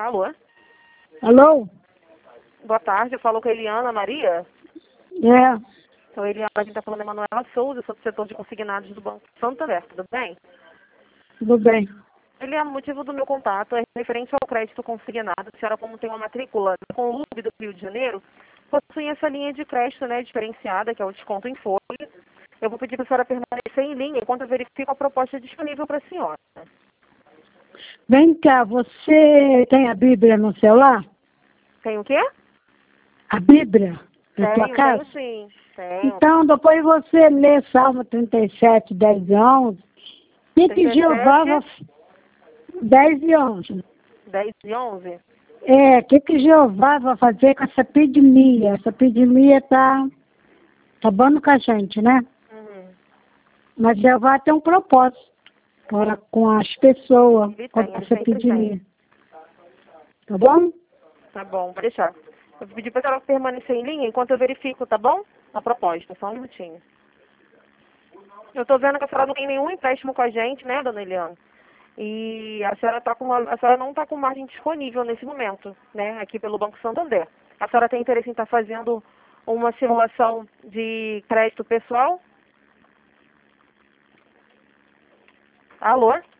Alô? Alô? Boa tarde, eu falo com a Eliana Maria. É, Então, Eliana, a gente está falando da Manuela Souza, sou do setor de consignados do Banco Santander, tudo bem? tudo bem. Eliana, o motivo do meu contato é referente ao crédito consignado. A senhora, como tem uma matrícula com o LUB do Rio de Janeiro, possui essa linha de crédito, né, diferenciada, que é o desconto em folha. Eu vou pedir para a senhora permanecer em linha enquanto eu verifico a proposta disponível para a senhora. Vem cá, você tem a Bíblia no celular? Tem o quê? A Bíblia na tua Tenho, casa? sim. Tenho. Então, depois você lê Salmo 37, 10 e 11. Que Jeová 37, vai... 10 e 11. 10 e 11? Que Jeová vai fazer com essa epidemia? Essa epidemia tá acabando com a gente, né? Uhum. Mas Jeová tem um propósito para com as pessoas, Ele com tem, ele essa sempre epidemia. tem. Tá bom? Tá bom, pode deixar. Eu vou pedir para a senhora permanecer em linha enquanto eu verifico, tá bom? A proposta, só um minutinho. Eu tô vendo que a senhora não tem nenhum empréstimo com a gente, né, dona Eliana? E a senhora, a senhora não está com margem disponível nesse momento, né, aqui pelo Banco Santander. A senhora tem interesse em estar fazendo uma simulação de crédito pessoal? Alô?